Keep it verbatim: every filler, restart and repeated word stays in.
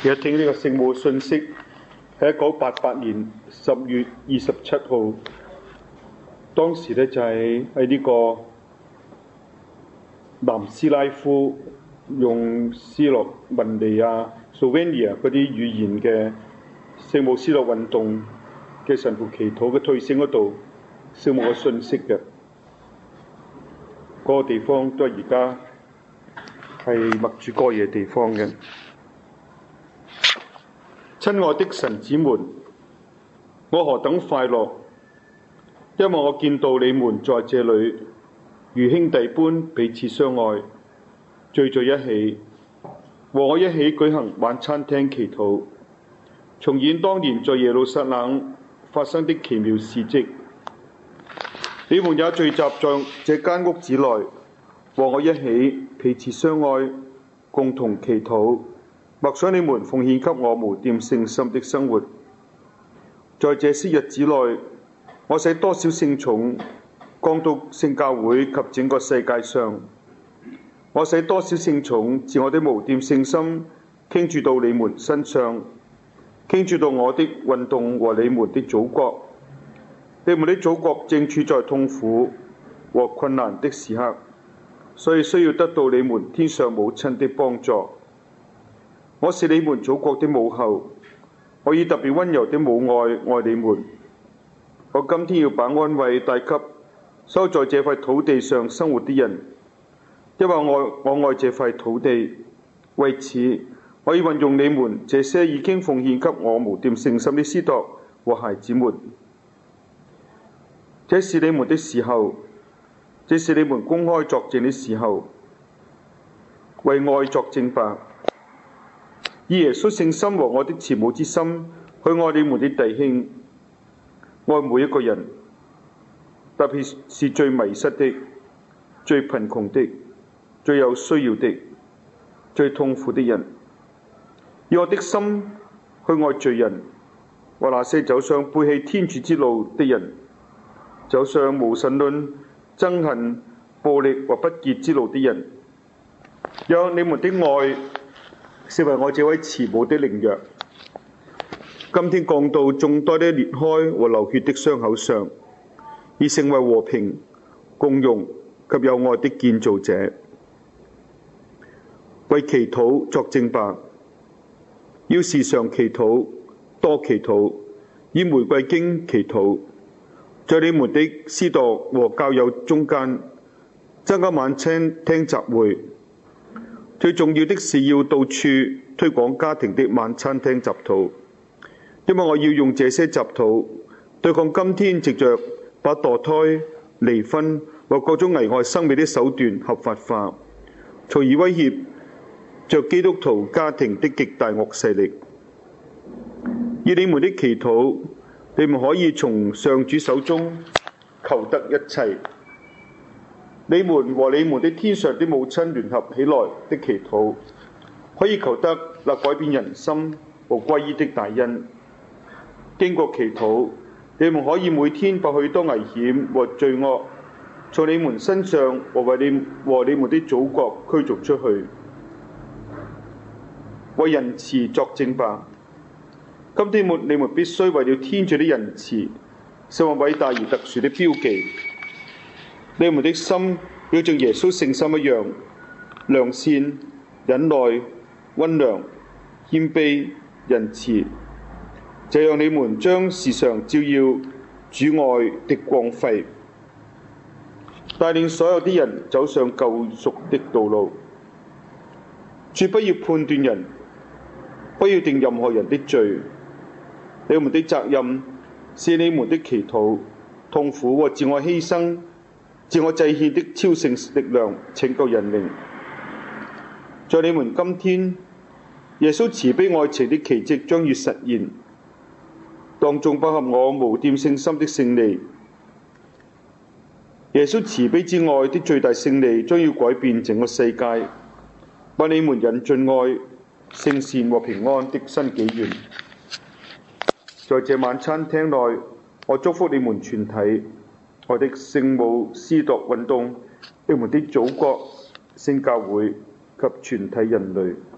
而家聽呢個聖母信息係一九八八年十月二十七號，當時咧就係喺呢個南斯拉夫用斯洛文尼亞 Slovenia 嗰啲語言嘅聖母斯諾運動嘅神父祈禱嘅退省嗰度，聖母嘅信息嘅嗰、那個地方都係而家係默主哥耶地方嘅。親愛的神子們，我何等快樂，因為我見到你們在這裏如兄弟般彼此相愛，聚在一起，和我一起舉行晚餐廳祈禱，重演當年在耶路撒冷發生的奇妙事蹟。你們也聚集在這間屋子內，和我一起彼此相愛，共同祈禱，默想你們奉獻給我無玷聖心的生活。在這些日子內，我使多少聖寵降到聖教會及整個世界上，我使多少聖寵自我的無玷聖心傾注到你們身上，傾注到我的運動和你們的祖國。你們的祖國正處在痛苦和困難的時刻，所以需要得到你們天上母親的幫助。我是你們祖國的母後，我以特別溫柔的母愛愛你們。我今天要把安慰帶給所有在這塊土地上生活的人，因為我我愛這塊土地。為此，我要運用你們這些已經奉獻給我無玷聖心的司鐸和孩子們。這是你們的時候，這是你們公開作證的時候，為愛作證吧。以耶穌聖心和我的慈母之心去愛你們的弟兄，愛每一個人，特別是最迷失的、最貧窮的、最有需要的、最痛苦的人。以我的心去愛罪人和那些走上背棄天主之路的人，走上無神論、憎恨、暴力和不潔之路的人。讓你們的愛成為我這位慈母的靈藥，今天降到眾多的裂開和流血的傷口上，以成為和平、共融及有愛的建造者。為祈禱作證吧，要時常祈禱，多祈禱，以玫瑰經祈禱，在你們的司鐸和教友中間增加晚餐廳集會。最重要的是要到處推廣家庭的晚餐廳集禱，因為我要用這些集禱對抗今天藉着把墮胎、離婚和各種危害生命的手段合法化，從而威脅着基督徒家庭的極大惡勢力。以你們的祈禱，你們可以從上主手中求得一切。你們和你們的天上的母親聯合起來的祈禱，可以求得那改變人心和歸依的大恩。經過祈禱，你們可以每天把許多危險和罪惡從你們身上和為你和你們的祖國驅逐出去。為仁慈作證吧！今天你們必須為了天主的仁慈，成為偉大而特殊的標記。你們的心要像耶穌聖心一樣良善、忍耐、溫良、謙卑、仁慈，這樣你們將時常照耀主愛的光輝，帶領所有的人走上救贖的道路。絕不要判斷人，不要定任何人的罪。你們的責任是你們的祈禱、痛苦和自我犧牲、自我祭獻的超性力量拯救人命。在你們今天，耶穌慈悲愛情的奇蹟將要實現，當中包含我無玷聖心的勝利。耶穌慈悲之愛的最大勝利將要改變整個世界，把你們引進愛、聖善和平安的新紀元。在這晚餐廳內，我祝福你們全體，我的聖母司鐸運動，你們的祖國、聖教會及全體人類。